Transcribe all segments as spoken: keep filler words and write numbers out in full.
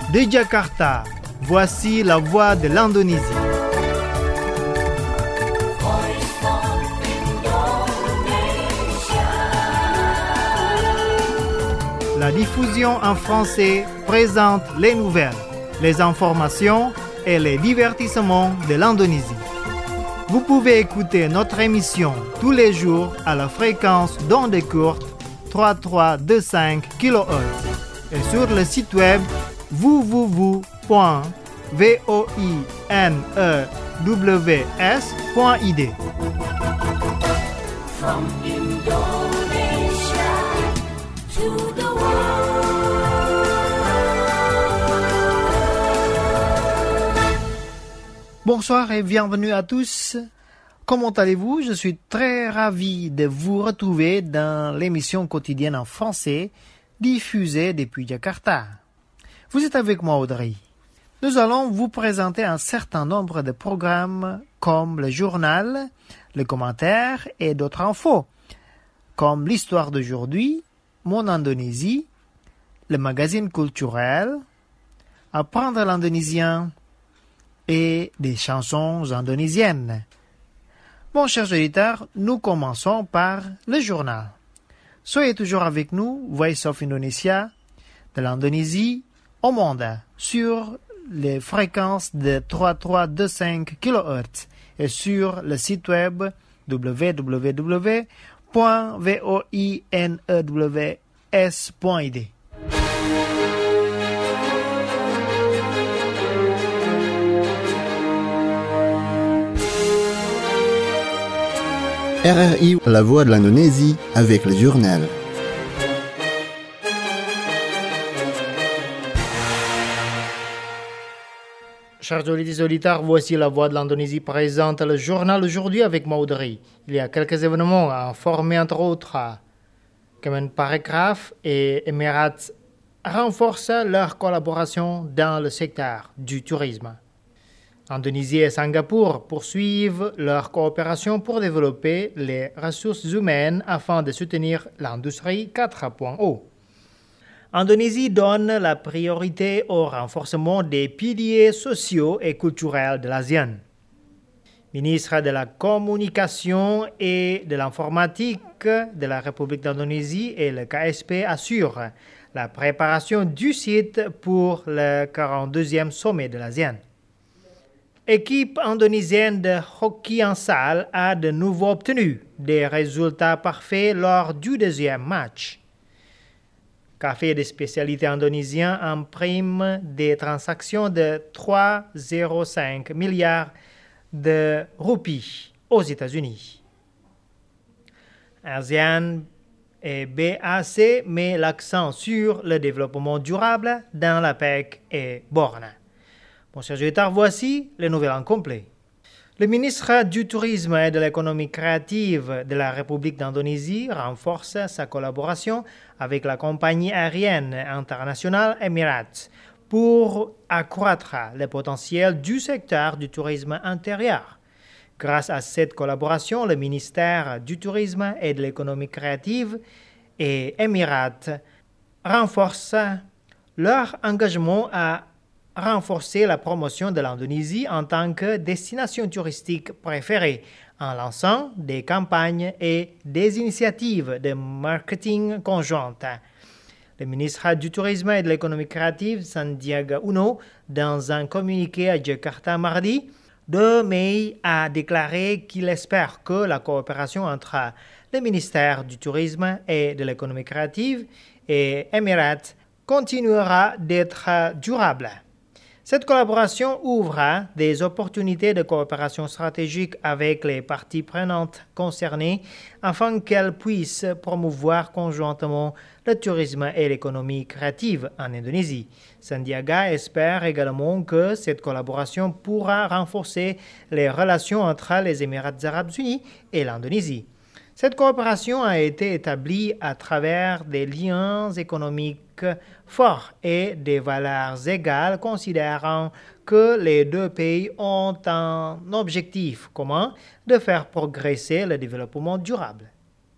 De Jakarta, voici la voix de l'Indonésie. La diffusion en français présente les nouvelles, les informations et les divertissements de l'Indonésie. Vous pouvez écouter notre émission tous les jours à la fréquence d'onde courte trois mille trois cent vingt-cinq kilohertz et sur le site web w w w point voinews point i d. From Indonesia to the Bonsoir et bienvenue à tous. Comment allez-vous? Je suis très ravi de vous retrouver dans l'émission quotidienne en français diffusée depuis Jakarta. Vous êtes avec moi, Audrey. Nous allons vous présenter un certain nombre de programmes comme le journal, le commentaire et d'autres infos, comme l'histoire d'aujourd'hui, mon Indonésie, le magazine culturel, apprendre l'indonésien, et des chansons indonésiennes. Bon, chers auditeurs, nous commençons par le journal. Soyez toujours avec nous, Voice of Indonesia, de l'Indonésie au monde, sur les fréquences de trois mille trois cent vingt-cinq kilohertz et sur le site web w w w point voinews point i d. R R I, la voix de l'Indonésie, avec le journal. Chers auditeurs, voici la voix de l'Indonésie présente le journal aujourd'hui avec Maudry. Il y a quelques événements à informer, entre autres. Kemenparekraf et Emirates renforcent leur collaboration dans le secteur du tourisme. Indonésie et Singapour poursuivent leur coopération pour développer les ressources humaines afin de soutenir l'industrie quatre point zéro. Indonésie donne la priorité au renforcement des piliers sociaux et culturels de l'ASEAN. Ministre de la Communication et de l'Informatique de la République d'Indonésie et le K S P assurent la préparation du site pour le quarante-deuxième sommet de l'ASEAN. L'équipe indonésienne de hockey en salle a de nouveau obtenu des résultats parfaits lors du deuxième match. Café de spécialité indonésien imprime des transactions de trois virgule zéro cinq milliards de roupies aux États-Unis. ASEAN et B A C met l'accent sur le développement durable dans la P E C et Borne. Bon, chers auditeurs, voici les nouvelles en complet. Le ministre du Tourisme et de l'économie créative de la République d'Indonésie renforce sa collaboration avec la compagnie aérienne internationale Emirates pour accroître le potentiel du secteur du tourisme intérieur. Grâce à cette collaboration, le ministère du Tourisme et de l'économie créative et Emirates renforcent leur engagement à renforcer la promotion de l'Indonésie en tant que destination touristique préférée en lançant des campagnes et des initiatives de marketing conjointes. Le ministre du Tourisme et de l'économie créative, Sandiaga Uno, dans un communiqué à Jakarta mardi deux mai, a déclaré qu'il espère que la coopération entre le ministère du Tourisme et de l'économie créative et Emirates continuera d'être durable. Cette collaboration ouvre des opportunités de coopération stratégique avec les parties prenantes concernées afin qu'elles puissent promouvoir conjointement le tourisme et l'économie créative en Indonésie. Sandiaga espère également que cette collaboration pourra renforcer les relations entre les Émirats arabes unis et l'Indonésie. Cette coopération a été établie à travers des liens économiques forts et des valeurs égales, considérant que les deux pays ont un objectif commun de faire progresser le développement durable.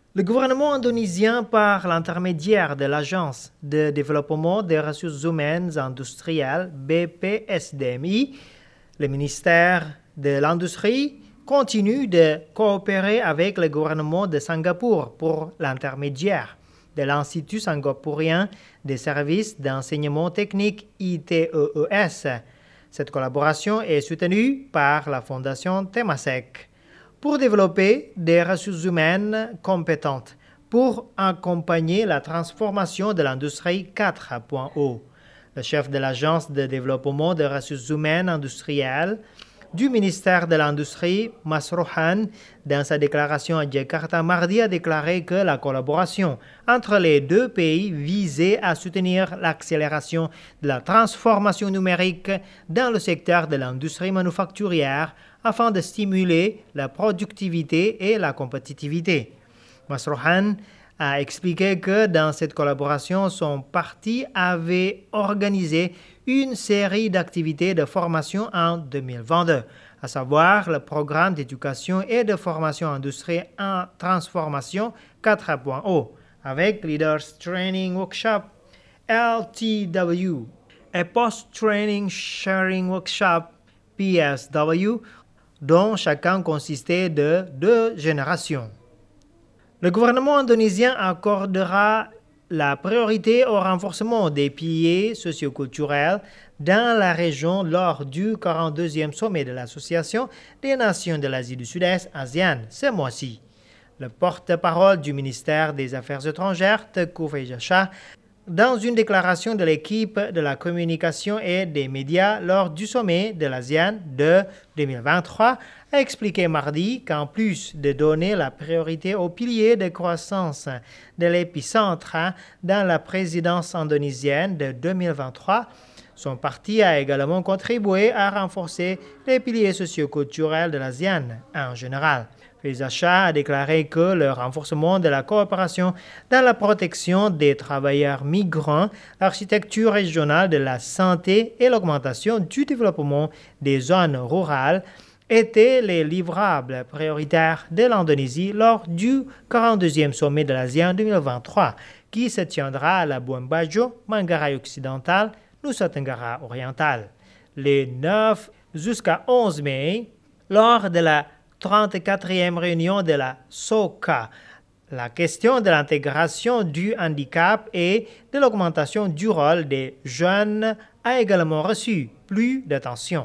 Le gouvernement indonésien, par l'intermédiaire de l'Agence de développement des ressources humaines industrielles B P S D M I, le ministère de l'Industrie, continue de coopérer avec le gouvernement de Singapour pour l'intermédiaire de l'Institut singapourien des services d'enseignement technique I T E E S. Cette collaboration est soutenue par la Fondation Temasek pour développer des ressources humaines compétentes pour accompagner la transformation de l'industrie quatre point zéro. Le chef de l'Agence de développement des ressources humaines industrielles du ministère de l'Industrie, Masrohan, dans sa déclaration à Jakarta mardi, a déclaré que la collaboration entre les deux pays visait à soutenir l'accélération de la transformation numérique dans le secteur de l'industrie manufacturière afin de stimuler la productivité et la compétitivité. Masrohan a expliqué que dans cette collaboration, son parti avait organisé une série d'activités de formation en deux mille vingt-deux, à savoir le programme d'éducation et de formation industrielle en transformation quatre point zéro, avec Leaders Training Workshop L T W et Post-Training Sharing Workshop P S W, dont chacun consistait de deux générations. Le gouvernement indonésien accordera la priorité au renforcement des piliers socioculturels dans la région lors du quarante-deuxième sommet de l'Association des Nations de l'Asie du Sud-Est, ASEAN, ce mois-ci. Le porte-parole du ministère des Affaires étrangères, Teuku Faizasyah, dans une déclaration de l'équipe de la communication et des médias lors du sommet de l'ASEAN de deux mille vingt-trois, a expliqué mardi qu'en plus de donner la priorité aux piliers de croissance de l'épicentre dans la présidence indonésienne de deux mille vingt-trois, son parti a également contribué à renforcer les piliers socioculturels de l'ASEAN en général. Faizasyah a déclaré que le renforcement de la coopération dans la protection des travailleurs migrants, l'architecture régionale de la santé et l'augmentation du développement des zones rurales étaient les livrables prioritaires de l'Indonésie lors du quarante-deuxième sommet de l'ASEAN deux mille vingt-trois, qui se tiendra à Labuan Bajo, Manggarai occidental, Nusa Tenggara oriental, les neuf jusqu'à onze mai, lors de la trente-quatrième réunion de la S O C A. La question de l'intégration du handicap et de l'augmentation du rôle des jeunes a également reçu plus d'attention.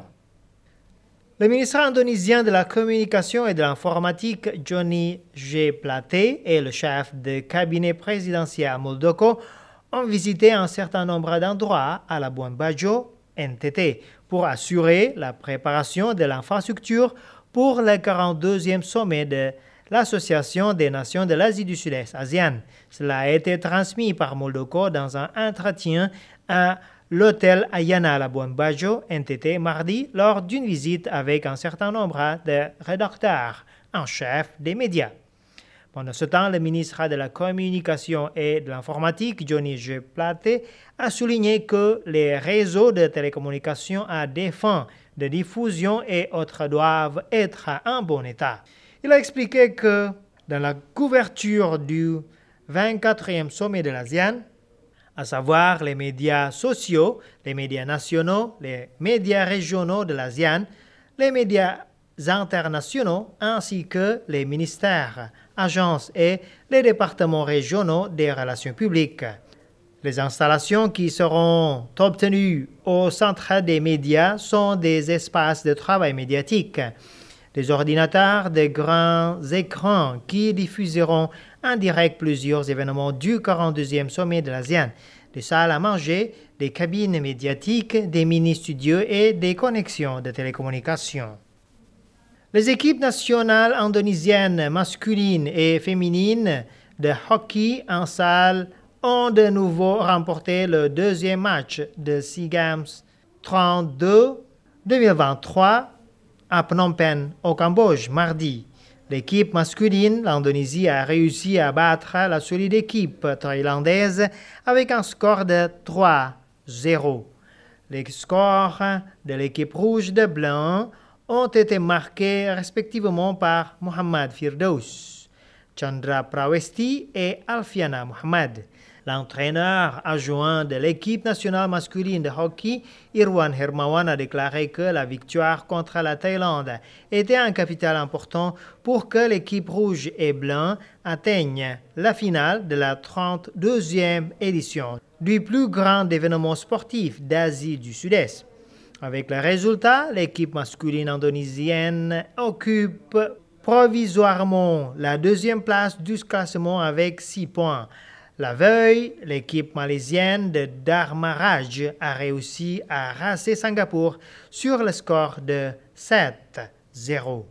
Le ministre indonésien de la Communication et de l'Informatique, Johnny G. Plate, et le chef de cabinet présidentiel Muldoko ont visité un certain nombre d'endroits à Labuan Bajo, N T T, pour assurer la préparation de l'infrastructure pour le quarante-deuxième sommet de l'Association des Nations de l'Asie du Sud-Est, ASEAN. Cela a été transmis par Muldoko dans un entretien à l'hôtel Ayana Labuan Bajo, N T T, mardi, lors d'une visite avec un certain nombre de rédacteurs en chef des médias. Pendant ce temps, le ministre de la Communication et de l'Informatique, Johnny G. Plate, a souligné que les réseaux de télécommunications à des fins de diffusion et autres doivent être en bon état. Il a expliqué que dans la couverture du vingt-quatrième sommet de l'ASEAN, à savoir les médias sociaux, les médias nationaux, les médias régionaux de l'ASEAN, les médias internationaux, ainsi que les ministères, agences et les départements régionaux des relations publiques. Les installations qui seront obtenues au centre des médias sont des espaces de travail médiatique, des ordinateurs de grands écrans qui diffuseront en direct plusieurs événements du quarante-deuxième sommet de l'ASEAN, des salles à manger, des cabines médiatiques, des mini-studios et des connexions de télécommunications. Les équipes nationales indonésiennes masculines et féminines de hockey en salle ont de nouveau remporté le deuxième match de SEA Games trente-deux deux mille vingt-trois à Phnom Penh, au Cambodge, mardi. L'équipe masculine, l'Indonésie, a réussi à battre la solide équipe thaïlandaise avec un score de trois à zéro. Les scores de l'équipe rouge de blanc ont été marqués respectivement par Mohammad Firdaus, Chandra Prawesti et Alfiana Mohamed. L'entraîneur adjoint de l'équipe nationale masculine de hockey, Irwan Hermawan, a déclaré que la victoire contre la Thaïlande était un capital important pour que l'équipe rouge et blanc atteigne la finale de la trente-deuxième édition du plus grand événement sportif d'Asie du Sud-Est. Avec le résultat, l'équipe masculine indonésienne occupe provisoirement la deuxième place du classement avec six points. La veille, l'équipe malaisienne de Dharma Raj a réussi à raser Singapour sur le score de sept zéro.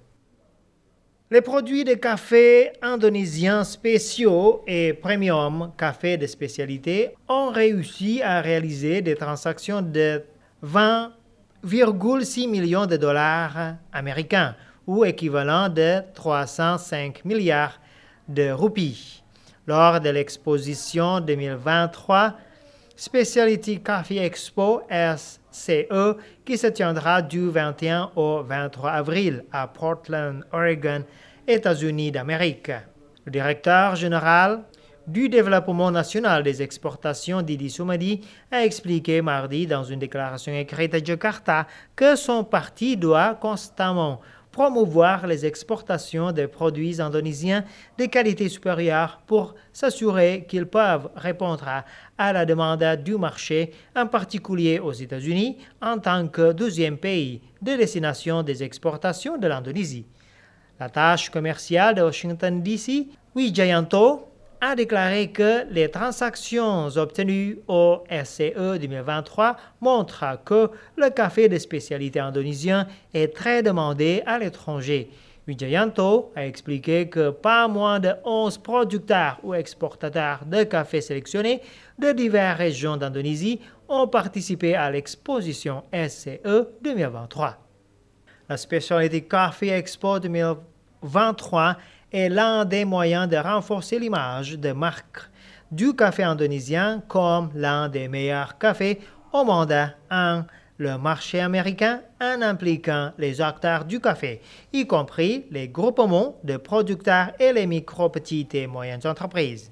Les produits de café indonésiens spéciaux et premium café de spécialité ont réussi à réaliser des transactions de vingt virgule six millions de dollars américains, ou équivalent de trois cent cinq milliards de roupies. Lors de l'exposition deux mille vingt-trois Specialty Coffee Expo S C E qui se tiendra du vingt et un au vingt-trois avril à Portland, Oregon, États-Unis d'Amérique. Le directeur général du développement national des exportations, Didi Soumadi, a expliqué mardi dans une déclaration écrite à Jakarta que son parti doit constamment promouvoir les exportations de produits indonésiens de qualité supérieure pour s'assurer qu'ils peuvent répondre à, à la demande du marché, en particulier aux États-Unis, en tant que deuxième pays de destination des exportations de l'Indonésie. L'attaché commercial de Washington D C, Wijayanto, a déclaré que les transactions obtenues au S C E deux mille vingt-trois montrent que le café de spécialité indonésien est très demandé à l'étranger. Wijayanto a expliqué que pas moins de onze producteurs ou exportateurs de café sélectionnés de diverses régions d'Indonésie ont participé à l'exposition S C E deux mille vingt-trois. La Specialty Coffee Expo deux mille vingt-trois est l'un des moyens de renforcer l'image de marque du café indonésien comme l'un des meilleurs cafés au monde en le marché américain en impliquant les acteurs du café, y compris les groupements de producteurs et les micro, petites et moyennes entreprises.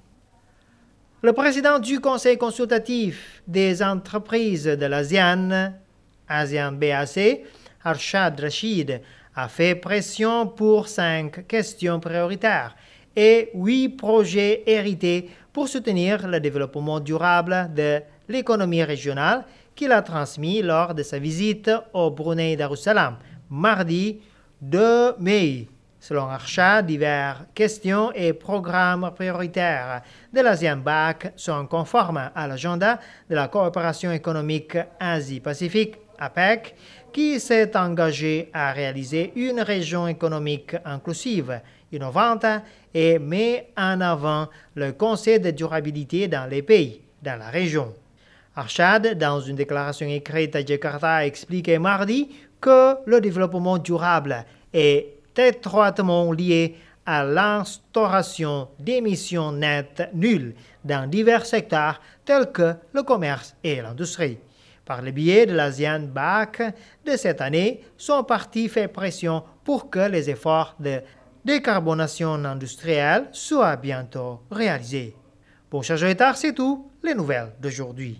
Le président du Conseil consultatif des entreprises de l'ASEAN, ASEAN B A C, Arshad Rashid, a fait pression pour cinq questions prioritaires et huit projets hérités pour soutenir le développement durable de l'économie régionale qu'il a transmis lors de sa visite au Brunei Darussalam, mardi deux mai. Selon Arshad, diverses questions et programmes prioritaires de l'ASEAN B A C sont conformes à l'agenda de la coopération économique Asie-Pacifique, A P E C, qui s'est engagé à réaliser une région économique inclusive, innovante et met en avant le concept de durabilité dans les pays, dans la région. Arshad, dans une déclaration écrite à Jakarta, a expliqué mardi que le développement durable est étroitement lié à l'instauration d'émissions nettes nulles dans divers secteurs tels que le commerce et l'industrie. Par le biais de l'ASEAN B A C de cette année, son parti fait pression pour que les efforts de décarbonation industrielle soient bientôt réalisés. Pour Chargeur c'est tout, les nouvelles d'aujourd'hui.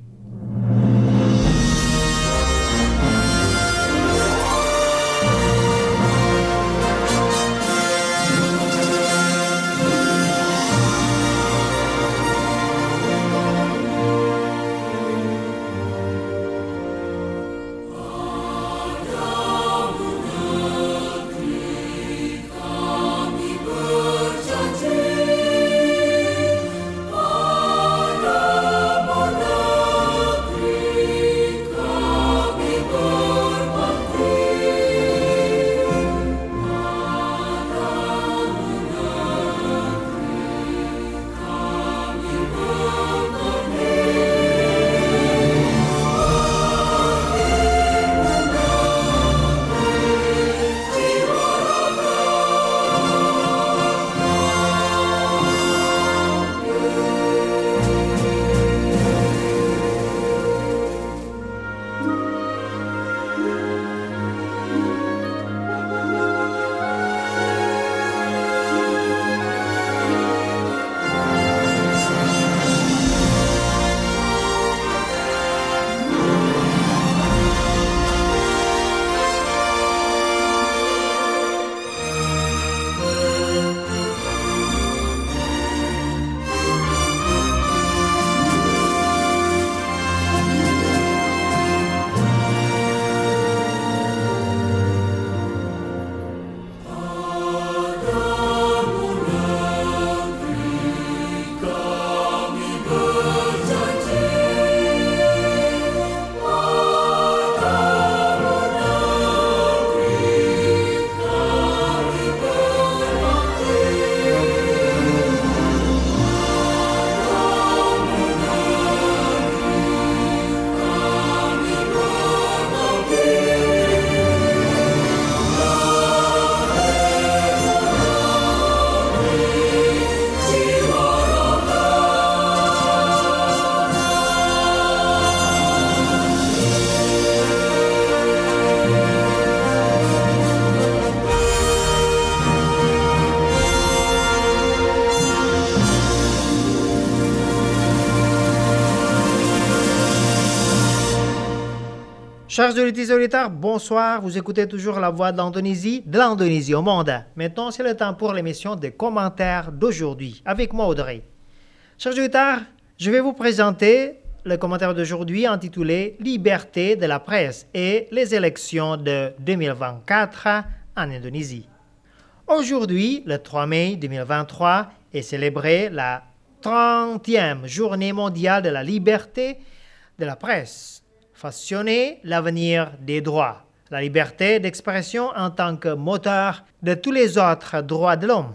Chers auditeurs et auditeurs, bonsoir. Vous écoutez toujours la voix de l'Indonésie, de l'Indonésie au monde. Maintenant, c'est le temps pour l'émission des commentaires d'aujourd'hui. Avec moi, Audrey. Chers auditeurs, je vais vous présenter le commentaire d'aujourd'hui intitulé « Liberté de la presse et les élections de deux mille vingt-quatre en Indonésie ». Aujourd'hui, le trois mai deux mille vingt-trois, est célébrée la trentième journée mondiale de la liberté de la presse. Façonner l'avenir des droits. La liberté d'expression en tant que moteur de tous les autres droits de l'homme.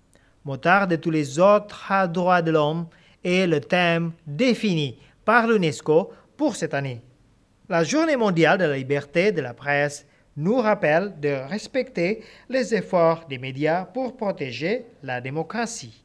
Moteur de tous les autres droits de l'homme est le thème défini par l'UNESCO pour cette année. La Journée mondiale de la liberté de la presse nous rappelle de respecter les efforts des médias pour protéger la démocratie.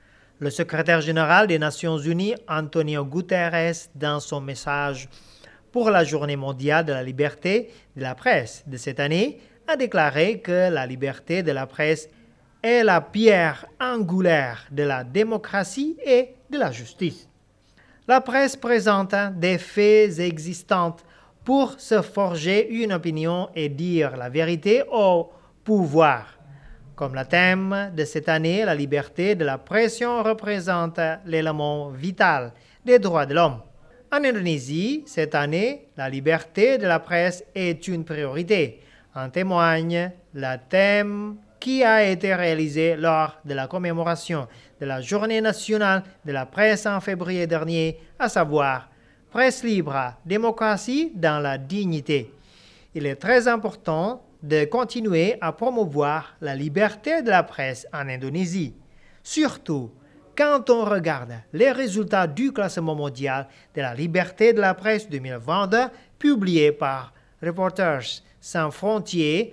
Le secrétaire général des Nations Unies, Antonio Guterres, dans son message pour la Journée mondiale de la liberté de la presse de cette année, a déclaré que la liberté de la presse est la pierre angulaire de la démocratie et de la justice. La presse présente des faits existants pour se forger une opinion et dire la vérité au pouvoir. Comme le thème de cette année, la liberté de la pression représente l'élément vital des droits de l'homme. En Indonésie, cette année, la liberté de la presse est une priorité. En témoigne le thème qui a été réalisé lors de la commémoration de la Journée nationale de la presse en février dernier, à savoir « Presse libre, démocratie dans la dignité ». Il est très important de continuer à promouvoir la liberté de la presse en Indonésie, surtout quand on regarde les résultats du classement mondial de la liberté de la presse deux mille vingt-deux, publié par Reporters sans frontières,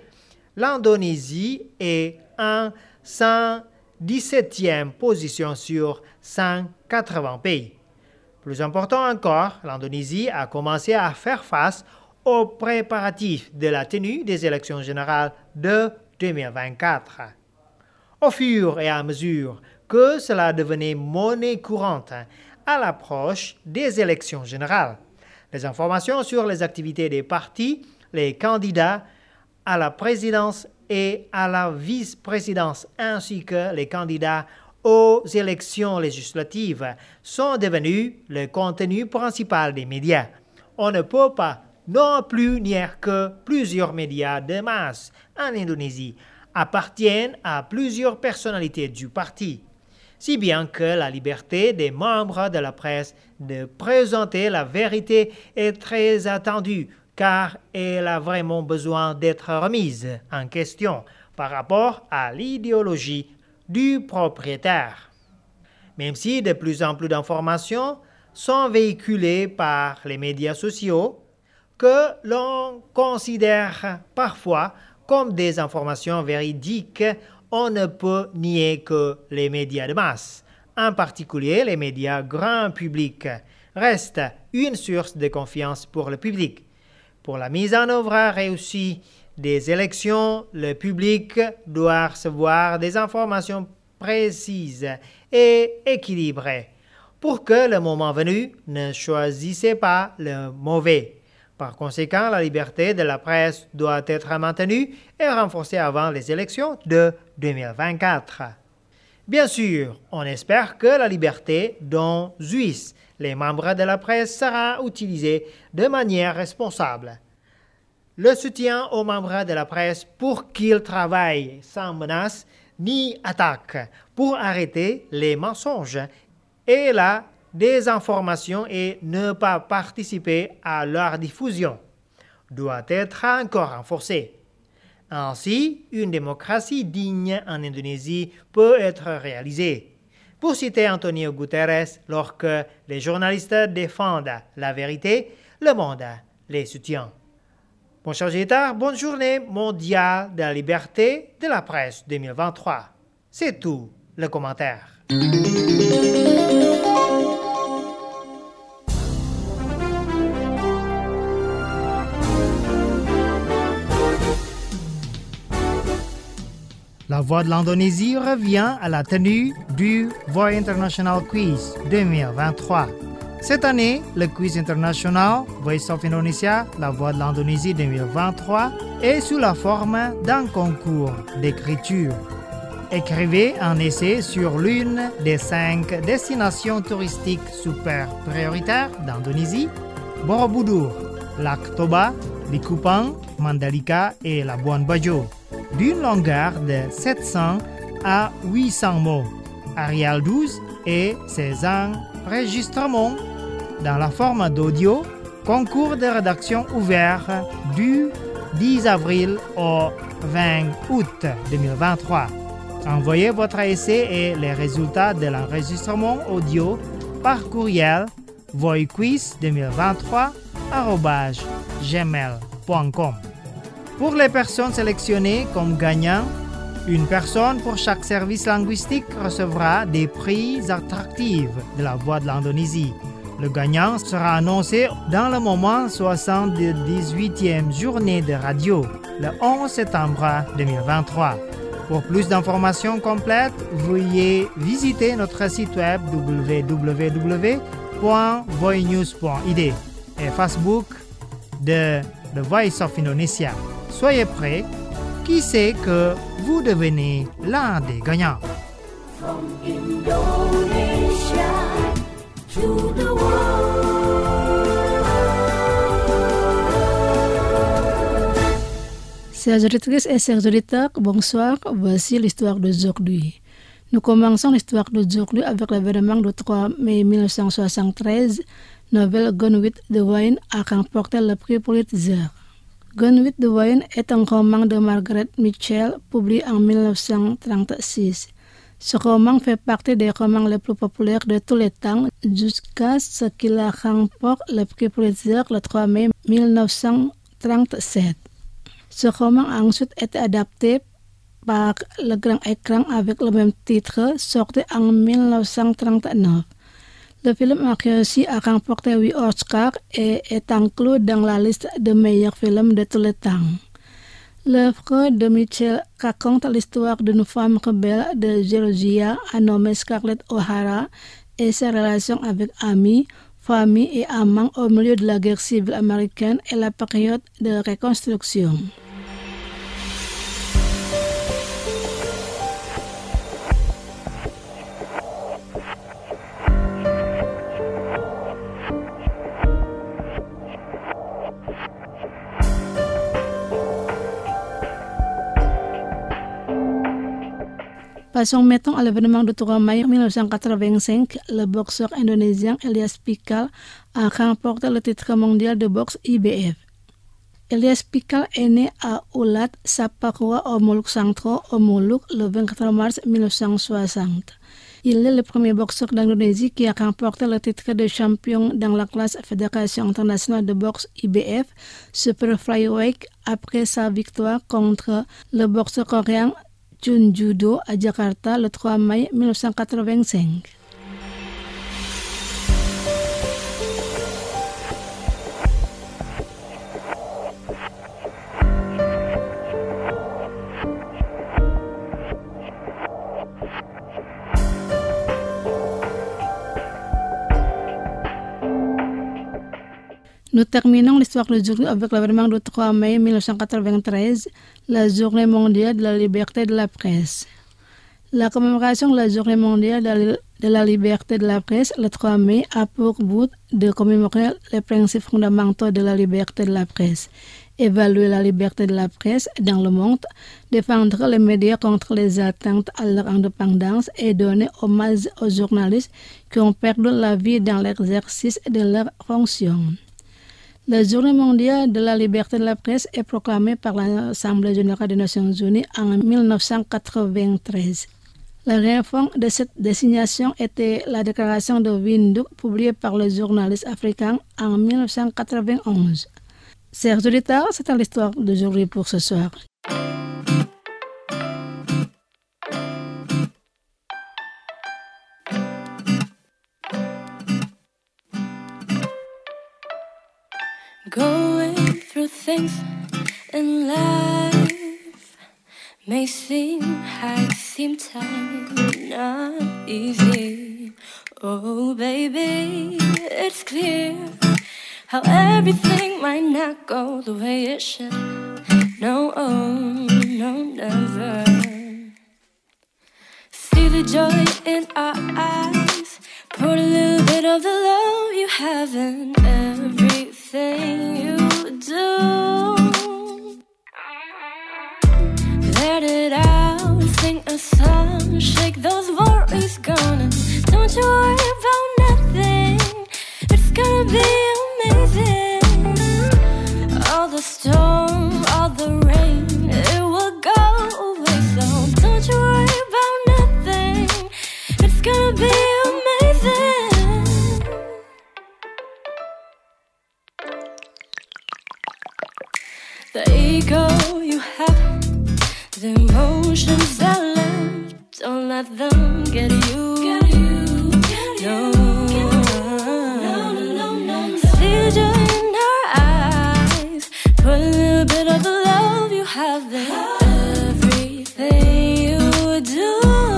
l'Indonésie est en cent dix-septième position sur cent quatre-vingts pays. Plus important encore, l'Indonésie a commencé à faire face aux préparatifs de la tenue des élections générales de deux mille vingt-quatre. Au fur et à mesure que cela devenait monnaie courante à l'approche des élections générales, les informations sur les activités des partis, les candidats à la présidence et à la vice-présidence, ainsi que les candidats aux élections législatives sont devenus le contenu principal des médias. On ne peut pas non plus nier que plusieurs médias de masse en Indonésie appartiennent à plusieurs personnalités du parti, si bien que la liberté des membres de la presse de présenter la vérité est très attendue, car elle a vraiment besoin d'être remise en question par rapport à l'idéologie du propriétaire. Même si de plus en plus d'informations sont véhiculées par les médias sociaux, que l'on considère parfois comme des informations véridiques, on ne peut nier que les médias de masse, en particulier les médias grand public, restent une source de confiance pour le public. Pour la mise en œuvre réussie des élections, le public doit recevoir des informations précises et équilibrées pour que le moment venu ne choisisse pas le mauvais. Par conséquent, la liberté de la presse doit être maintenue et renforcée avant les élections de deux mille vingt-quatre. Bien sûr, on espère que la liberté dont jouissent les membres de la presse sera utilisée de manière responsable. Le soutien aux membres de la presse pour qu'ils travaillent sans menace ni attaque pour arrêter les mensonges et la désinformation et ne pas participer à leur diffusion doit être encore renforcé. Ainsi, une démocratie digne en Indonésie peut être réalisée. Pour citer Antonio Guterres, lorsque les journalistes défendent la vérité, le monde les soutient. Bon, chers auditeurs, bonne journée mondiale de la liberté de la presse deux mille vingt-trois. C'est tout le commentaire. La Voix de l'Indonésie revient à la tenue du Voix International Quiz deux mille vingt-trois. Cette année, le quiz international Voice of Indonesia, la voix de l'Indonésie deux mille vingt-trois, est sous la forme d'un concours d'écriture. Écrivez un essai sur l'une des cinq destinations touristiques super prioritaires d'Indonésie, Borobudur, Lac Toba, Likupang, Mandalika et Labuan Bajo, d'une longueur de sept cents à huit cents mots. Arial douze et ses enregistrements dans la forme d'audio, concours de rédaction ouvert du dix avril au vingt août deux mille vingt-trois. Envoyez votre essai et les résultats de l'enregistrement audio par courriel voiquiz deux mille vingt-trois arobase gmail point com. Pour les personnes sélectionnées comme gagnants, une personne pour chaque service linguistique recevra des prix attractifs de la Voix de l'Indonésie. Le gagnant sera annoncé dans le moment soixante-dix-huitième journée de radio, le onze septembre deux mille vingt-trois. Pour plus d'informations complètes, veuillez visiter notre site web w w w point voinews point i d et Facebook de The Voice of Indonesia. Soyez prêts, qui sait que vous devenez l'un des gagnants. From Indonesia to the world. Chers auditrices et chers auditeurs, bonsoir, voici l'histoire d'aujourd'hui. Nous commençons l'histoire d'aujourd'hui avec l'événement du trois mai mille neuf cent soixante-treize. Nouvelle Gone with the Wind a remporté le prix Pulitzer. Gone with the Wind est un roman de Margaret Mitchell publié en mille neuf cent trente-six. Ce roman fait partie des romans les plus populaires de tous les temps jusqu'à ce qu'il remporte le prix Pulitzer le trois mai mille neuf cent trente-sept. Ce roman a ensuite été adapté par le grand écran avec le même titre, sorti en mille neuf cent trente-neuf. Le film a réussi à remporter huit Oscars et est inclus dans la liste des meilleurs films de tous les temps. L'œuvre de Mitchell raconte l'histoire d'une femme rebelle de Georgia nommée Scarlett O'Hara et ses relations avec amis, famille et amants au milieu de la guerre civile américaine et la période de reconstruction. Passons maintenant à l'événement du trois mai mille neuf cent quatre-vingt-cinq. Le boxeur indonésien Elias Pikal a remporté le titre mondial de boxe I B F. Elias Pikal est né à Ulat, Saparua, aux Moluques centraux, aux Moluques, le vingt-quatre mars mille neuf cent soixante. Il est le premier boxeur d'Indonésie qui a remporté le titre de champion dans la classe Fédération internationale de boxe I B F Super Flyweight après sa victoire contre le boxeur coréen Chun Judo à Jakarta le trois mai mille neuf cent quatre-vingt-cinq. Nous terminons l'histoire d'aujourd'hui avec l'événement du trois mai mille neuf cent quatre-vingt-treize, la Journée mondiale de la liberté de la presse. La commémoration de la Journée mondiale de la liberté de la presse, le trois mai, a pour but de commémorer les principes fondamentaux de la liberté de la presse, évaluer la liberté de la presse dans le monde, défendre les médias contre les atteintes à leur indépendance et donner hommage aux journalistes qui ont perdu la vie dans l'exercice de leurs fonctions. La Journée mondiale de la liberté de la presse est proclamée par l'Assemblée générale des Nations unies en mille neuf cent quatre-vingt-treize. La réforme de cette désignation était la déclaration de Windhoek publiée par les journalistes africains en mille neuf cent quatre-vingt-onze. Chers auditeurs, c'était l'histoire d'aujourd'hui pour ce soir. Going through things in life may seem hard, seem tight, not easy. Oh, baby, it's clear how everything might not go the way it should. No, oh, no, never. See the joy in our eyes. Put a little bit of the love you have in everything you do. Let it out, sing a song, shake those worries, gonna. Don't you worry about nothing. It's gonna be amazing. All the storm, all the rain, it will go away. So don't you worry about nothing. It's gonna be amazing. The ego you have, the emotions that left, don't let them get you. Get you, get you. No, no, no, no, no. See joy in her eyes. Put a little bit of the love you have in everything you do.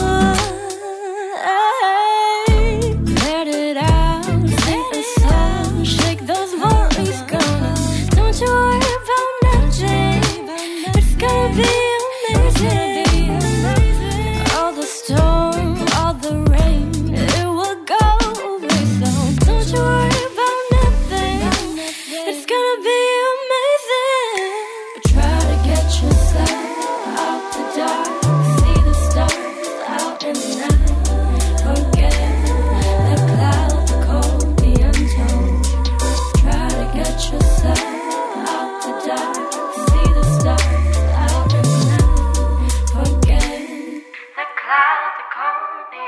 Hey, let it out, sing a song, shake those worries, gonna. Don't you worry about nothing. It's gonna be amazing. All the storm, all the rain, it will go away. So don't you worry about nothing. It's gonna be amazing. But try to get yourself out the dark. See the stars out in the night. Forget the cloud, the cold, the untold. Try to get yourself out the dark. See the stars out in the night. Forget the cloud, the cold, the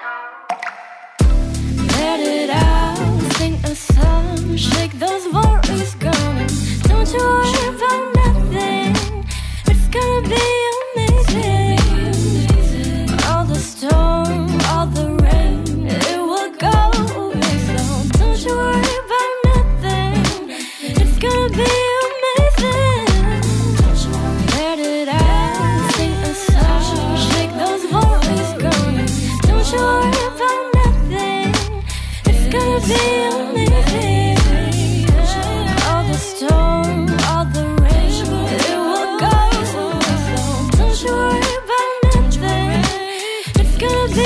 untold. Let it out, sing a song, shake those worries, gonna. Don't you worry about nothing. It's gonna be amazing. All the storm, all the rain, it will go away. So don't you worry about nothing. It's gonna be amazing. Let it out, sing a song, shake those worries, gonna. Don't you worry about nothing. It's gonna be amazing. All the storm, all the rain, it will go away. So don't you worry about nothing. It's gonna be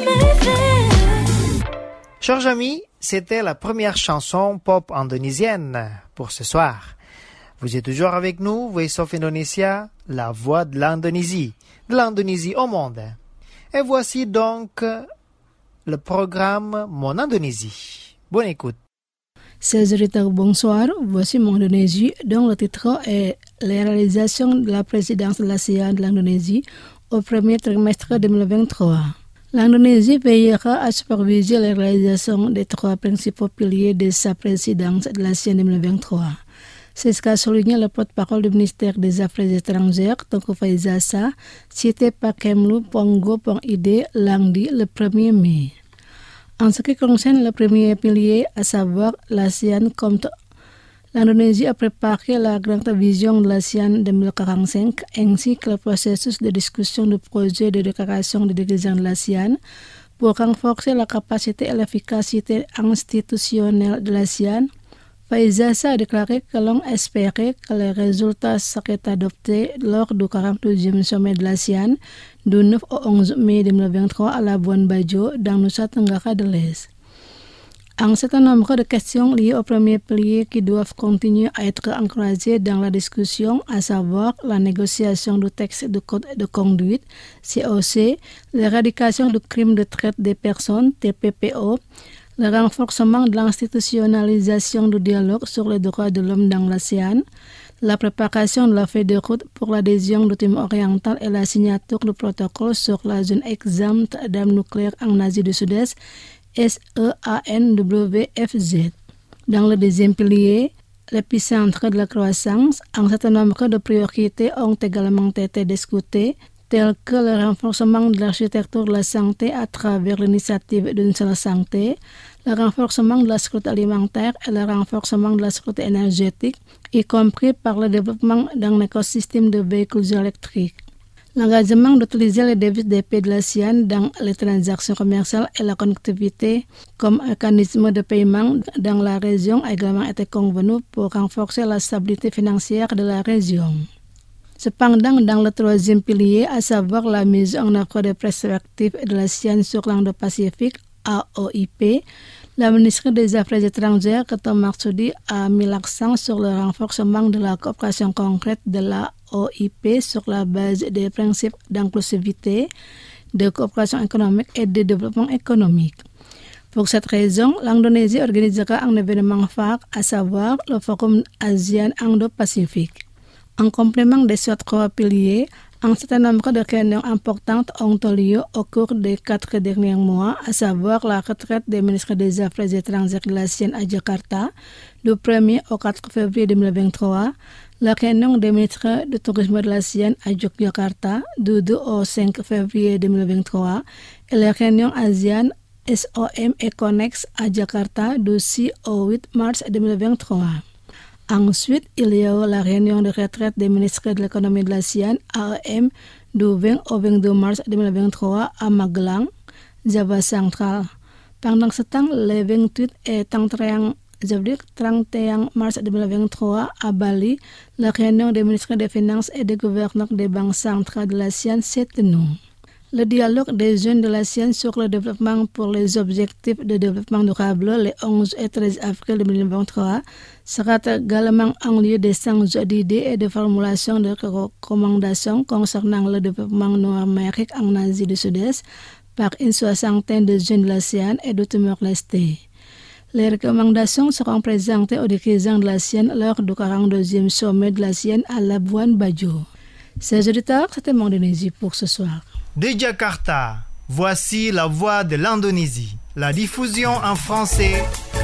amazing. Chers amis, c'était la première chanson pop indonésienne pour ce soir. Vous êtes toujours avec nous, Voice of Indonesia, la voix de l'Indonésie, de l'Indonésie au monde. Et voici donc le programme Mon Indonésie. Bonne écoute. Chers auditeurs, bonsoir. Voici mon Indonésie, dont le titre est les réalisations de la présidence de l'ASEAN de l'Indonésie au premier trimestre deux mille vingt-trois. L'Indonésie veillera à superviser les réalisations des trois principaux piliers de sa présidence de l'ASEAN deux mille vingt-trois. C'est ce qu'a souligné le porte-parole du ministère des Affaires étrangères, Tengku Faizasyah, cité par Kemlu Pongo.id lundi le premier mai. En ce qui concerne le premier pilier, à savoir l'ASEAN compte, l'Indonésie a préparé la grande vision de l'ASEAN deux mille quarante-cinq ainsi que le processus de discussion du projet de déclaration des dirigeants de l'ASEAN pour renforcer la capacité et l'efficacité institutionnelle de l'ASEAN. Faizasyah a déclaré que l'on espérait que les résultats seraient adoptés lors du quarante-deuxième sommet de l'ASEAN du neuf au onze mai deux mille vingt-trois à Labuan Bajo dans Nusa Tenggara de l'Est. Un certain nombre de questions liées au premier pilier qui doivent continuer à être encouragées dans la discussion, à savoir la négociation du texte de code de conduite, C O C, l'éradication du crime de traite des personnes, T P P O, le renforcement de l'institutionnalisation du dialogue sur les droits de l'homme dans l'ASEAN, la préparation de la feuille de route pour l'adhésion du Timor oriental et la signature du protocole sur la zone exempte d'armes nucléaires en Asie du Sud-Est, S E A N W F Z. Dans le deuxième pilier, l'épicentre de la croissance, un certain nombre de priorités ont également été discutées, telles que le renforcement de l'architecture de la santé à travers l'initiative d'une seule santé, le renforcement de la sécurité alimentaire et le renforcement de la sécurité énergétique, y compris par le développement d'un écosystème de véhicules électriques. L'engagement d'utiliser les devises des pays de l'ASEAN dans les transactions commerciales et la connectivité comme mécanisme de paiement dans la région a également été convenu pour renforcer la stabilité financière de la région. Cependant, dans le troisième pilier, à savoir la mise en œuvre des perspectives de l'ASEAN sur l'Indo-Pacifique, A O I P, la ministre des Affaires étrangères, Retno Marsudi, a mis l'accent sur le renforcement de la coopération concrète de la O I P sur la base des principes d'inclusivité, de coopération économique et de développement économique. Pour cette raison, l'Indonésie organisera un événement phare, à savoir le Forum ASEAN Indo-Pacifique. En complément de ces trois piliers, un certain nombre de réunions importantes ont eu lieu au cours des quatre derniers mois, à savoir la retraite des ministres des Affaires étrangères de l'ASEAN à Jakarta, du premier au quatre février deux mille vingt-trois, la réunion des ministres du tourisme de l'ASEAN à Yogyakarta, du deux au cinq février deux mille vingt-trois, et la réunion ASEAN S O M et Connex à Jakarta, du six au huit mars deux mille vingt-trois. Ensuite, il y a eu la réunion de retraite des ministres de l'économie de l'ASEAN, A E M, du vingt au vingt-deux mars deux mille vingt-trois à Magelang, Java central. Pendant ce temps, le vingt-huit et trente et un mars deux mille vingt-trois à Bali, la réunion des ministres des Finances et des gouverneurs des banques centrales de l'ASEAN s'est tenue. Le dialogue des jeunes de l'ASEAN sur le développement pour les objectifs de développement durable les onze et treize avril deux mille vingt-trois sera également un lieu d'échange d'idées et de formulation de recommandations concernant le développement nord-américain en Asie du Sud-Est par une soixantaine de jeunes de l'ASEAN et de Timor-Leste. Les recommandations seront présentées aux dirigeants de l'ASEAN lors du quarante-deuxième sommet de l'ASEAN à Labuan Bajo. Chers auditeurs, c'était mon Indonésie pour ce soir. De Jakarta, voici la voix de l'Indonésie. La diffusion en français.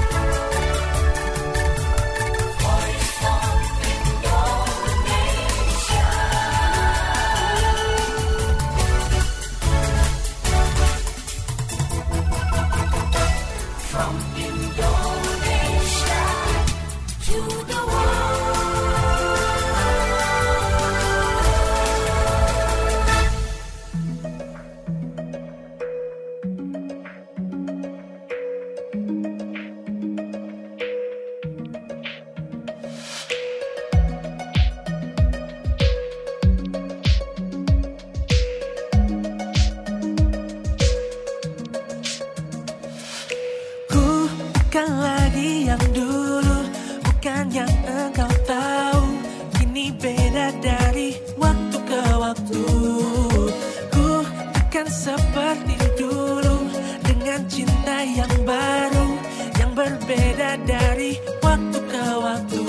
Bukan lagi yang dulu, bukan yang engkau tahu. Kini beda dari waktu ke waktu. Ku bukan seperti dulu, dengan cinta yang baru, yang berbeda dari waktu ke waktu.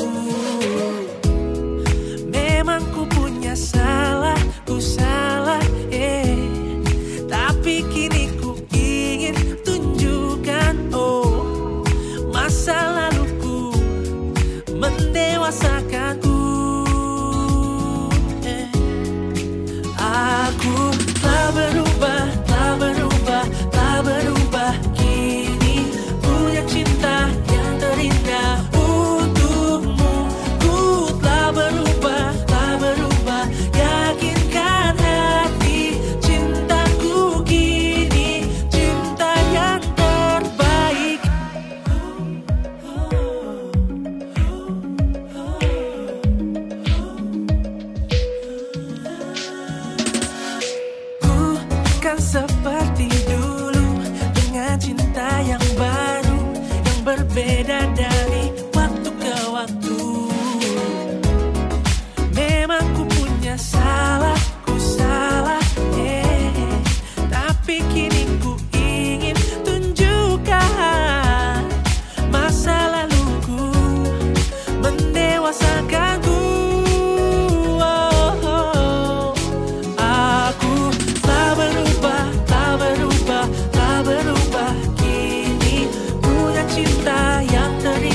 Memang ku punya salah, ku salah, eh. Tapi kini ku ingin tunjukkan, oh, masa laluku mendewasakanku, eh. Aku telah berubah, telah berubah, telah berubah. Kini punya cinta yang terindah untukmu. Ku telah berubah, telah berubah. Yakinkan hati, cintaku kini cinta yang terbaik. Bukan seperti dulu, dengan cinta yang baru, yang berbeda dari waktu ke waktu. Memang ku punya salah, ku salah, eh. Tapi kini ku ingin tunjukkan, masa laluku mendewasakanku. Oh, oh. Aku telah berubah, telah berubah, telah berubah. Kini punya cinta yang terindah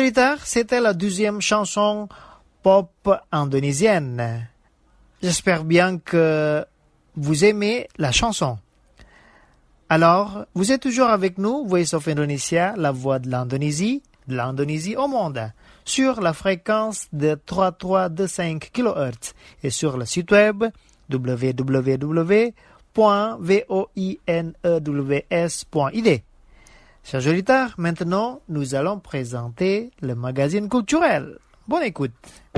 auditeurs, c'était la deuxième chanson pop indonésienne. J'espère bien que vous aimez la chanson. Alors, vous êtes toujours avec nous, Voice of Indonesia, la voix de l'Indonésie, de l'Indonésie au monde, sur la fréquence de trois mille trois cent vingt-cinq kilohertz et sur le site web w w w point voinews point i d. Chers auditeurs, maintenant, nous allons présenter le magazine culturel. Bonne écoute.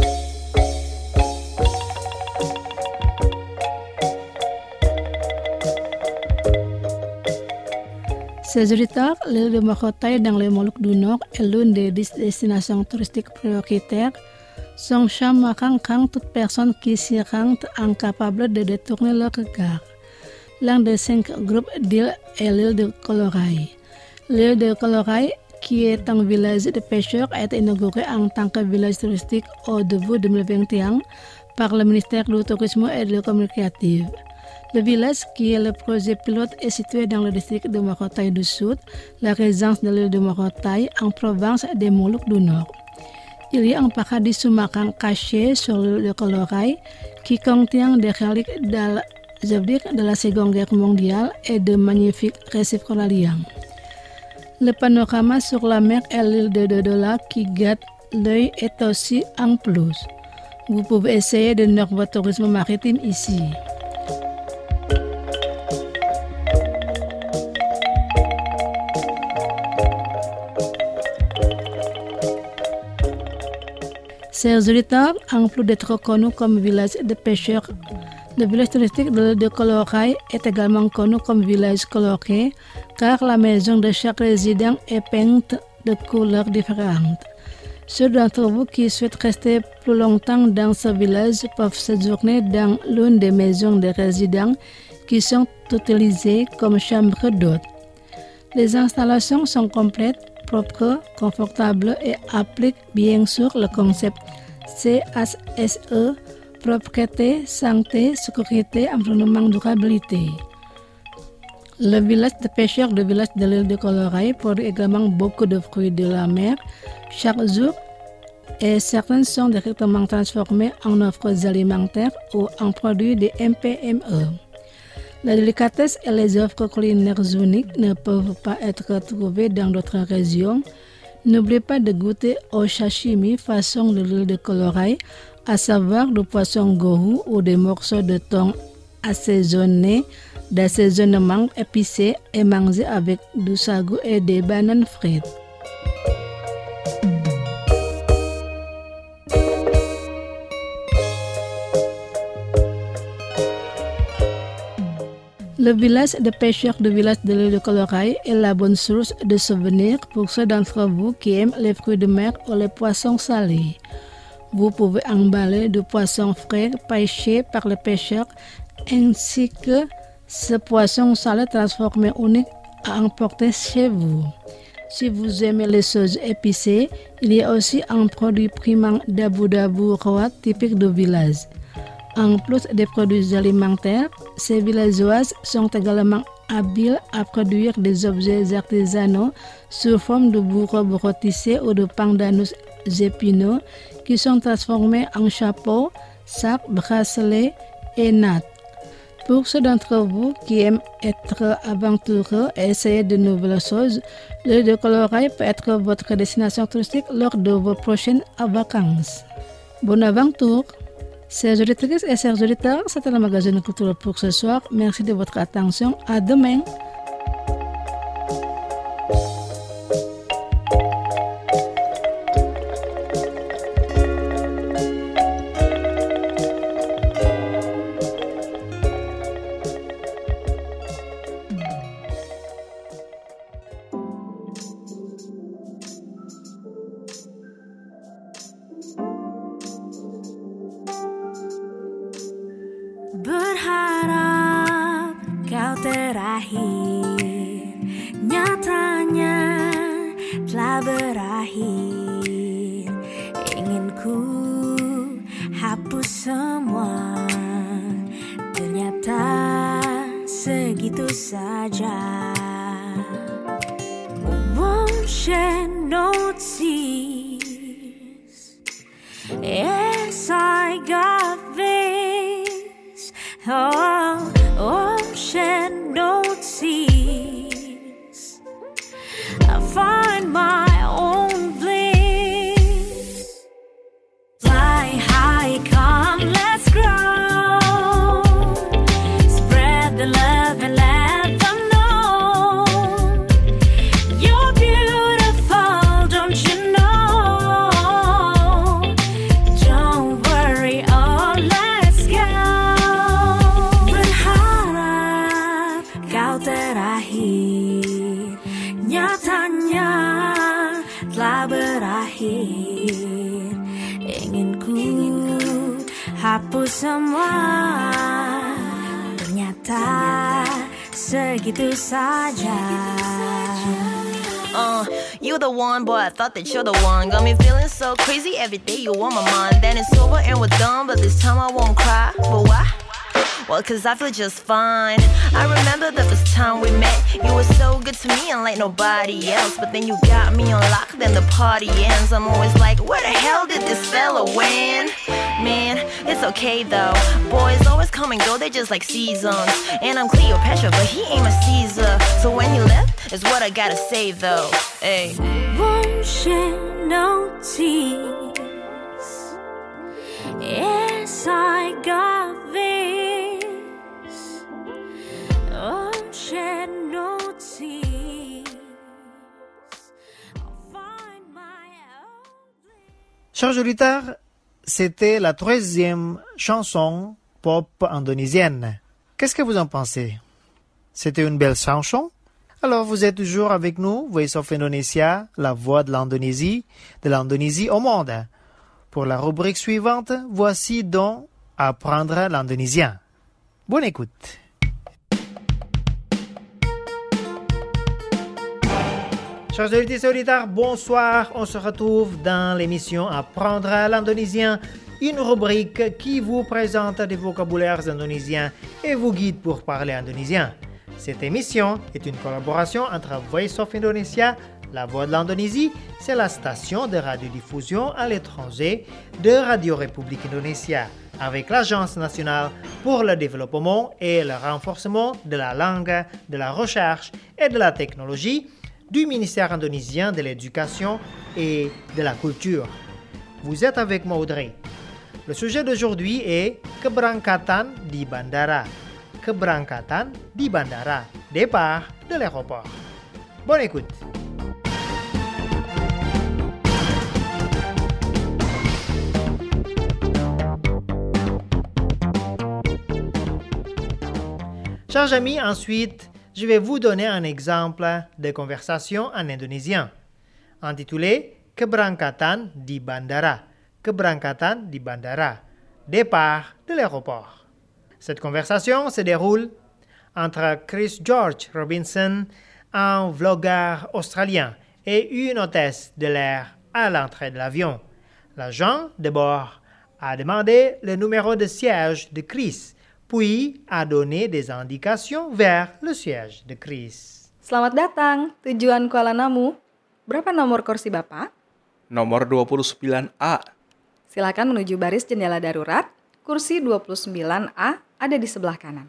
Chers auditeurs, l'île de Morotai dans les Moluques du Nord est l'une des destinations touristiques prioritaires. Son charme rend toute personne qui s'y rend incapable de détourner leur regard. L'un des cinq groupes d'îles est l'île de Kolorai. L'île de Kolorai, qui est un village de pêcheurs, a été inauguré en tant que village touristique au début deux mille vingt et un par le ministère du Tourisme et de l'économie créative. Le village, qui est le projet pilote, est situé dans le district de Morotai du Sud, la résidence de l'île de Morotai, en province des Moluques du Nord. Il y a un paradis sous-marin caché sur l'île de Kolorai qui contient des reliques de la, de la Seconde Guerre mondiale et de magnifiques récifs coralliens. Le panorama sur la mer et l'île de Dodola qui gâte l'œil est aussi un plus. Vous pouvez essayer de notre tourisme maritime ici. Chers auditeurs, en plus d'être connu comme village de pêcheurs, le village touristique de l'île de Kolorai est également connu comme village coloré, car la maison de chaque résident est peinte de couleurs différentes. Ceux d'entre vous qui souhaitent rester plus longtemps dans ce village peuvent séjourner dans l'une des maisons des résidents qui sont utilisées comme chambres d'hôtes. Les installations sont complètes, propres, confortables et appliquent bien sûr le concept C H S E, propreté, santé, sécurité, environnement, durabilité. Le village de pêcheurs du village de l'île de Kolorai produit également beaucoup de fruits de la mer chaque jour et certains sont directement transformés en offres alimentaires ou en produits de M P M E. La délicatesse et les offres culinaires uniques ne peuvent pas être trouvées dans d'autres régions. N'oubliez pas de goûter au sashimi façon de l'île de Kolorai, à savoir du poisson gohu ou des morceaux de thon assaisonnés d'assaisonnement épicé et mangés avec du sago et des bananes frites. Le village de pêcheurs du village de l'île de Kolorai est la bonne source de souvenirs pour ceux d'entre vous qui aiment les fruits de mer ou les poissons salés. Vous pouvez emballer du poisson frais pêché par les pêcheurs ainsi que ce poisson salé transformé unique à emporter chez vous. Si vous aimez les choses épicées, il y a aussi un produit primant d'abu-dabu roi typique du village. En plus des produits alimentaires, ces villageoises sont également habiles à produire des objets artisanaux sous forme de bourreaux tissés ou de pandanus épineux qui sont transformés en chapeaux, sacs, bracelets et nattes. Pour ceux d'entre vous qui aiment être aventureux et essayer de nouvelles choses, l'île de Kolorai peut être votre destination touristique lors de vos prochaines vacances. Bonne aventure! Chers auditrices et chers auditeurs, c'était le magazine culturel pour ce soir. Merci de votre attention. À demain. Berharap kau terakhir, nyatanya telah berakhir. Ingin ku hapus semua, ternyata segitu saja. Won't shed no tears, Yes, I got this. Oh, ocean don't cease. I find my own bliss. Fly high, come, let's grow. Spread the love and let them know. You're beautiful, don't you know? Don't worry, oh, let's go. Berharap kau terakhir, nyatanya telah berakhir. Ingin ku hapus semua, ternyata segitu saja. Uh, you the one, boy, I thought that you're the one. Got me feeling so crazy, every day you on my mind. Then it's over and we're done, but this time I won't cry. But why? Well, cause I feel just fine. I remember the first time we met. You were so good to me and like nobody else. But then you got me on lock, then the party ends. I'm always like, where the hell did this fella win? Man, it's okay though. Boys always come and go, they just like seasons. And I'm Cleopatra, but he ain't my Caesar. So when he left, is what I gotta say though. Hey. Won't shed no tears. Yes, I got this. Won't shed no tears. I'll find my own bliss. Chers auditeurs, c'était la troisième chanson pop indonésienne. Qu'est-ce que vous en pensez? C'était une belle chanson? Alors vous êtes toujours avec nous, Voice of Indonesia, la voix de l'Indonésie, de l'Indonésie au monde. Pour la rubrique suivante, voici donc Apprendre l'indonésien. Bonne écoute. Chers auditeurs et auditeurs, bonsoir. On se retrouve dans l'émission Apprendre l'indonésien, une rubrique qui vous présente des vocabulaires indonésiens et vous guide pour parler indonésien. Cette émission est une collaboration entre Voice of Indonesia, la voix de l'Indonésie, c'est la station de radiodiffusion à l'étranger de Radio République Indonésia, avec l'Agence nationale pour le développement et le renforcement de la langue, de la recherche et de la technologie du ministère indonésien de l'Éducation et de la Culture. Vous êtes avec moi, Audrey. Le sujet d'aujourd'hui est keberangkatan di bandara. Keberangkatan di bandara. Départ de l'aéroport. Bonne écoute. Chers amis, ensuite, je vais vous donner un exemple de conversation en indonésien, intitulé Keberangkatan di bandara. Keberangkatan di bandara. Départ de l'aéroport. Cette conversation se déroule entre Chris George Robinson, un vlogueur australien, et une hôtesse de l'air à l'entrée de l'avion. L'agent de bord a demandé le numéro de siège de Chris, puis a donné des indications vers le siège de Chris. Selamat datang, tujuan Kuala Namu. Berapa nomor kursi Bapak? Nomor dua puluh sembilan A. Silakan menuju baris jendela darurat. Kursi dua puluh sembilan A ada di sebelah kanan.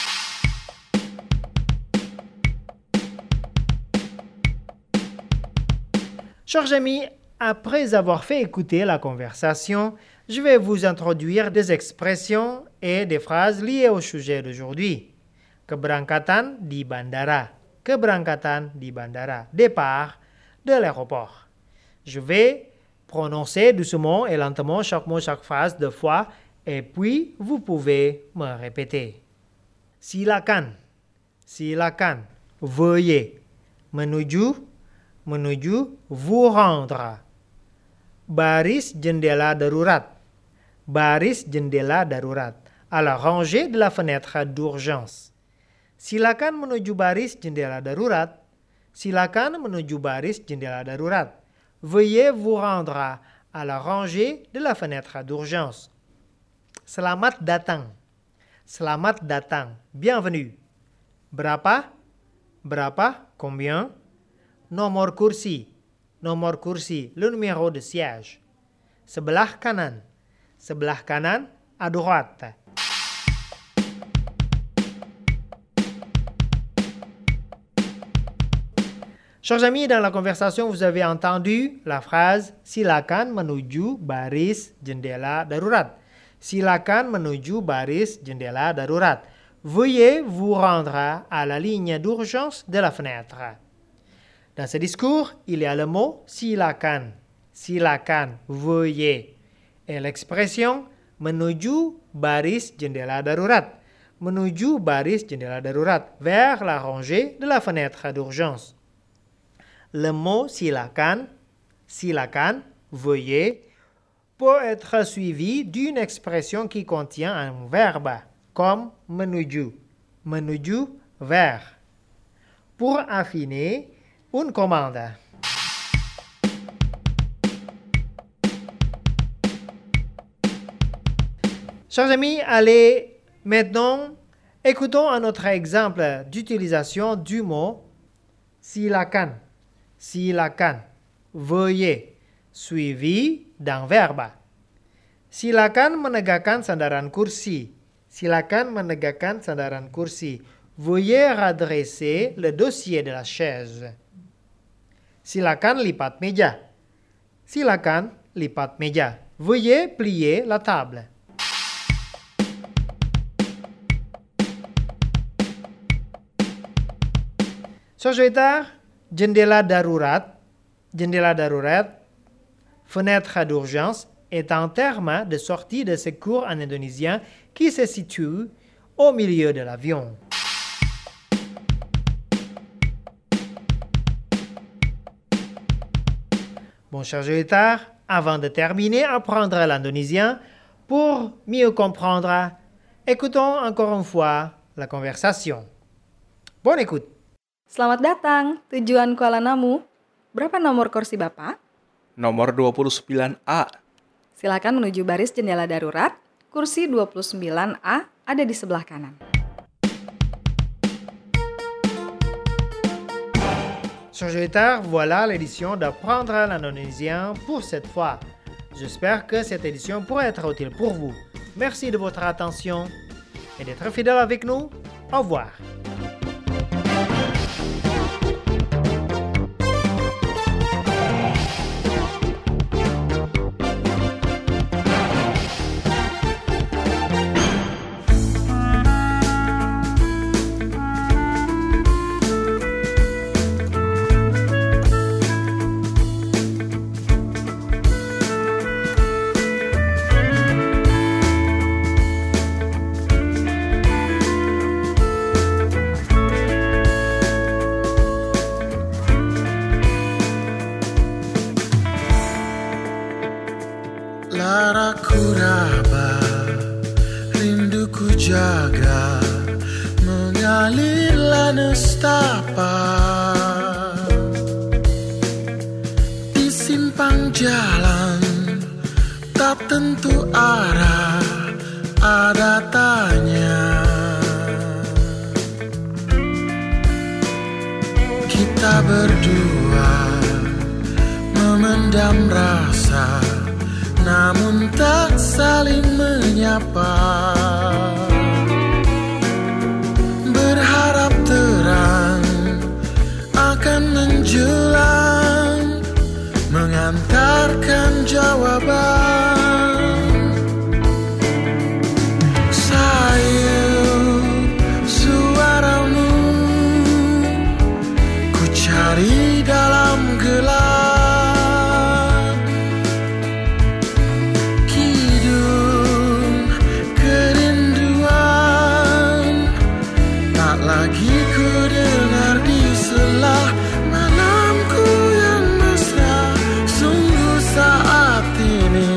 Chers amis, après avoir fait écouter la conversation, je vais vous introduire des expressions et des phrases liées au sujet d'aujourd'hui. Keberangkatan di bandara. Keberangkatan di bandara. Départ de l'aéroport. Je vais prononcer doucement et lentement chaque mot, chaque phrase deux fois, et puis vous pouvez me répéter. Silakan. Silakan. Veuillez. Menuju. Menuju. Vous rendre. Baris jendela darurat. Baris jendela darurat. À la rangée de la fenêtre d'urgence. Silakan menuju baris jendela darurat. Silakan menuju baris jendela darurat. Veuillez vous rendre à la rangée de la fenêtre d'urgence. Selamat datang. Selamat datang. Bienvenue. Berapa? Berapa? Combien? Nomor kursi. Nomor kursi. Le numéro de siège. sebelah kanan. Sebelah kanan, à droite. Chers amis, dans la conversation, vous avez entendu la phrase silakan menuju baris jendela darurat. Silakan menuju baris jendela darurat. Veuillez vous rendre à la ligne d'urgence de la fenêtre. Dans ce discours, il y a le mot silakan. Silakan, veuillez. Et l'expression menuju baris jendela darurat. Menuju baris jendela darurat, vers la rangée de la fenêtre d'urgence. Le mot silakan, silakan, veuillez, peut être suivi d'une expression qui contient un verbe, comme menuju, menuju vers. Pour affiner, une commande. Chers amis, allez maintenant, écoutons un autre exemple d'utilisation du mot silakan. Silakan, veuillez, suivi d'un verbe. Silakan menegakkan sandaran kursi. Silakan menegakkan sandaran kursi. Veuillez redresser le dossier de la chaise. Silakan lipat meja. Silakan lipat meja. Veuillez plier la table. Chers auditeurs, jendela darurat, jendela darurat, fenêtre d'urgence, est un terme de sortie de secours en indonésien qui se situe au milieu de l'avion. Bon, chers auditeurs, avant de terminer, apprendre l'indonésien pour mieux comprendre. Écoutons encore une fois la conversation. Bonne écoute. Selamat datang, tujuan Kuala Namu. Berapa nomor kursi Bapak? Nomor dua puluh sembilan A. Silakan menuju baris jendela darurat. Kursi dua puluh sembilan A ada di sebelah kanan. Chers auditeurs, voilà l'édition d'apprendre l'indonésien pour cette fois. J'espère que cette édition pourra être utile pour vous. Merci de votre attention et d'être fidèle avec nous. Au revoir. Laraku raba, rinduku jaga, mengalirlah nestapa di simpang jalan, tak tentu arah, ada tanya. Kita berdua memendam rasa, namun tak saling menyapa. Berharap terang akan menjulang, mengantarkan jawaban. Sayang suaramu ku cari dalam gelap. Lagi ku dengar di selah malamku yang mesra. Sungguh saat ini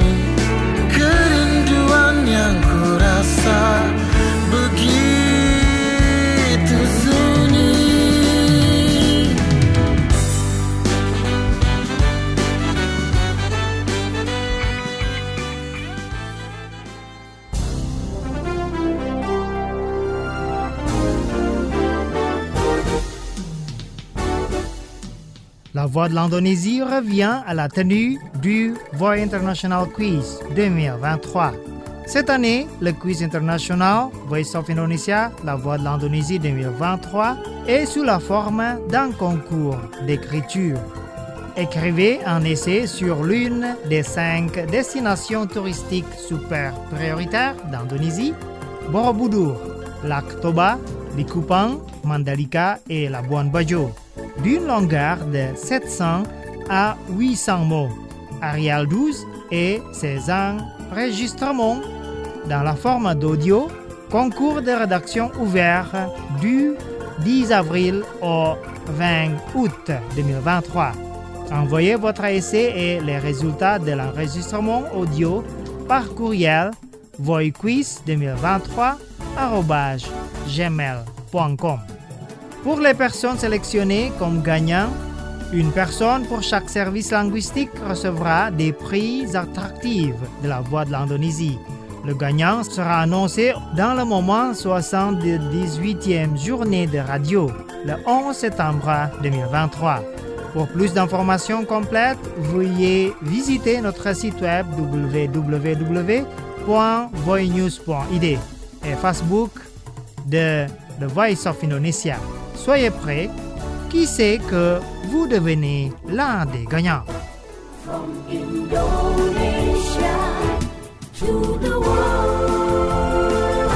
La Voix de l'Indonésie revient à la tenue du Voix International Quiz deux mille vingt-trois. Cette année, le quiz international Voice of Indonesia, La Voix de l'Indonésie deux mille vingt-trois est sous la forme d'un concours d'écriture. Écrivez un essai sur l'une des cinq destinations touristiques super prioritaires d'Indonésie, Borobudur, Lac Toba, Likupang, Mandalika et Labuan Bajo, d'une longueur de sept cents à huit cents mots. Arial douze et ses enregistrements dans la forme d'audio, concours de rédaction ouvert du dix avril au vingt août deux mille vingt-trois. Envoyez votre essai et les résultats de l'enregistrement audio par courriel voiquiz deux mille vingt-trois arobase gmail point com. Pour les personnes sélectionnées comme gagnants, une personne pour chaque service linguistique recevra des prix attractifs de la Voix de l'Indonésie. Le gagnant sera annoncé dans le moment soixante-dix-huitième journée de radio, le onze septembre deux mille vingt-trois. Pour plus d'informations complètes, veuillez visiter notre site web w w w point voinews point i d et Facebook de The Voice of Indonesia. Soyez prêts, qui sait que vous devenez l'un des gagnants. From Indonesia to the world.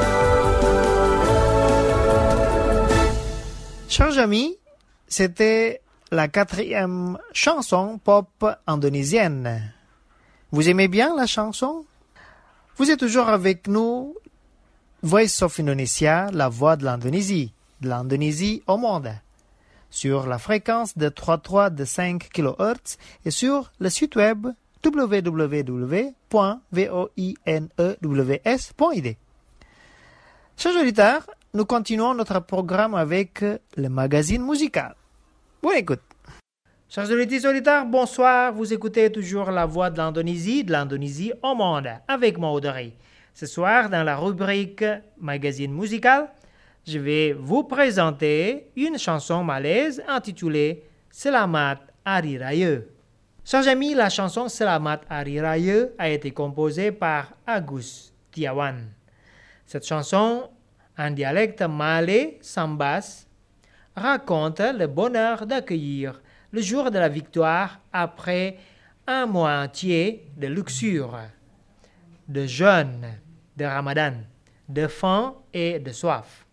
Chers amis, c'était la quatrième chanson pop indonésienne. Vous aimez bien la chanson? Vous êtes toujours avec nous, Voice of Indonesia, la voix de l'Indonésie, de l'Indonésie au monde, sur la fréquence de trente-trois virgule cinq kilohertz et sur le site web w w w point voinews point i d. Chers auditeurs, nous continuons notre programme avec le magazine musical. Bonne écoute. Chers auditeurs, bonsoir. Vous écoutez toujours la voix de l'Indonésie, de l'Indonésie au monde, avec moi Audrey. Ce soir, dans la rubrique magazine musical, je vais vous présenter une chanson malaise intitulée Selamat Hari Raya. Chers amis, la chanson Selamat Hari Raya a été composée par Agus Tiawan. Cette chanson, en dialecte malais sambas, raconte le bonheur d'accueillir le jour de la victoire après un mois entier de luxure, de jeûne, de ramadan, de faim et de soif.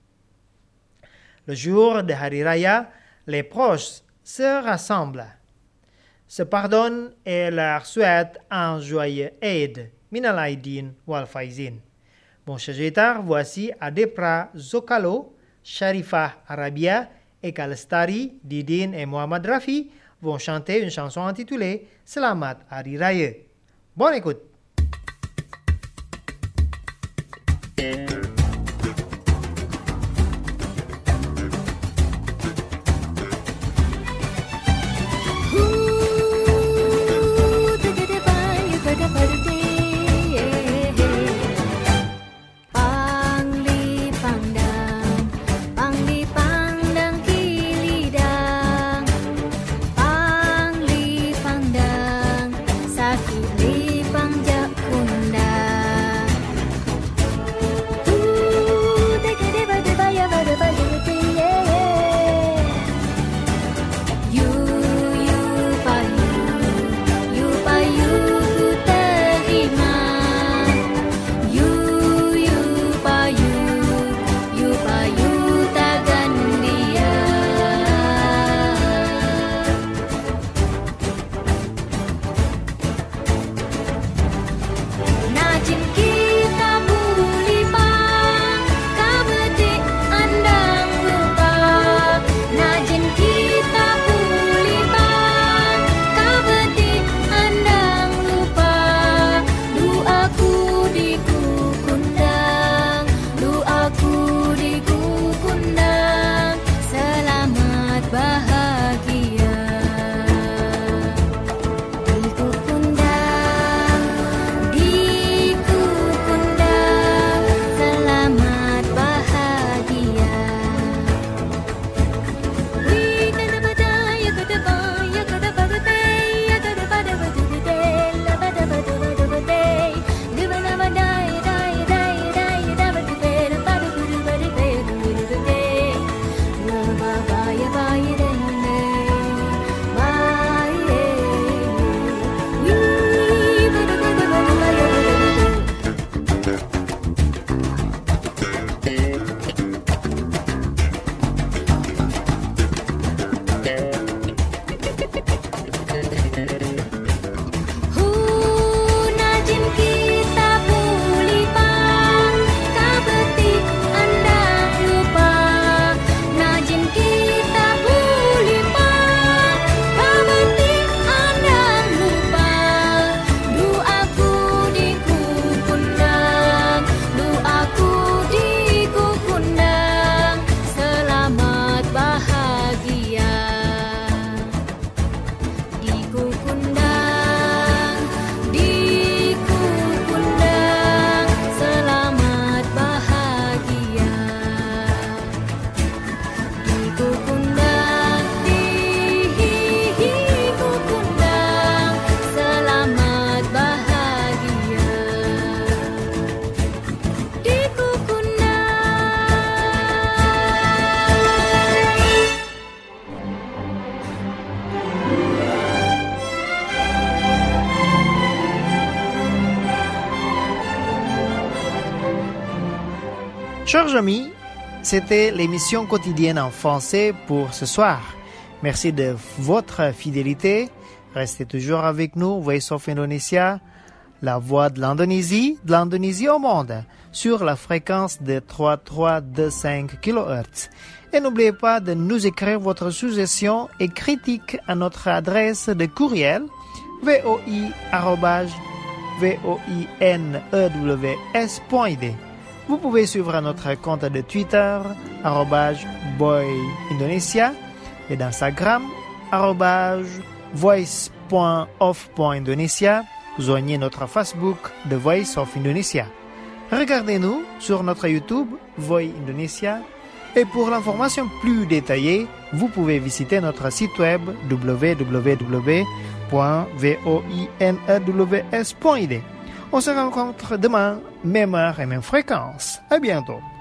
Le jour de Hari Raya, les proches se rassemblent, se pardonnent et leur souhaitent un joyeux Eid, Minal Aidin wal Faizin. Bon, chers auditeurs, voici Adepra Zokalo, Sharifah Arabia et Kalestari, Didin et Mohamed Rafi vont chanter une chanson intitulée Selamat Hari Raya. Bonne écoute. Sakit di panjang kundang. Chers amis, c'était l'émission quotidienne en français pour ce soir. Merci de votre fidélité. Restez toujours avec nous, Voice of Indonesia, la voix de l'Indonésie, de l'Indonésie au monde, sur la fréquence de trois mille trois cent vingt-cinq kilohertz. Et n'oubliez pas de nous écrire votre suggestion et critique à notre adresse de courriel voi arobase voinews point d. Vous pouvez suivre notre compte de Twitter arobase boyindonesia et d'Instagram arobase voice.of.indonesia. Joignez notre Facebook The Voice of Indonesia. Regardez-nous sur notre YouTube Voi Indonesia. Et pour l'information plus détaillée, vous pouvez visiter notre site web w w w point voinews point d. On se rencontre demain, même heure et même fréquence. À bientôt.